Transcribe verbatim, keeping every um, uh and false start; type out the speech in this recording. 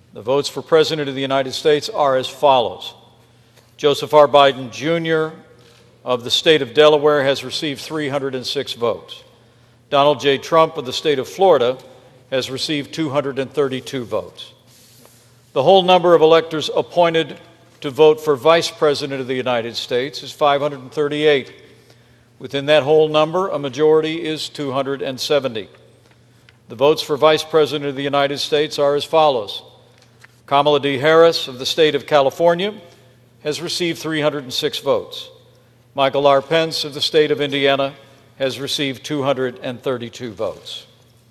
The votes for President of the United States are as follows. Joseph R. Biden, Junior of the state of Delaware has received three hundred six votes. Donald J. Trump of the state of Florida has received two hundred thirty-two votes. The whole number of electors appointed to vote for Vice President of the United States is five hundred thirty-eight. Within that whole number, a majority is two hundred seventy. The votes for Vice President of the United States are as follows. Kamala D. Harris of the state of California has received three hundred six votes. Michael R. Pence of the state of Indiana has received two hundred thirty-two votes.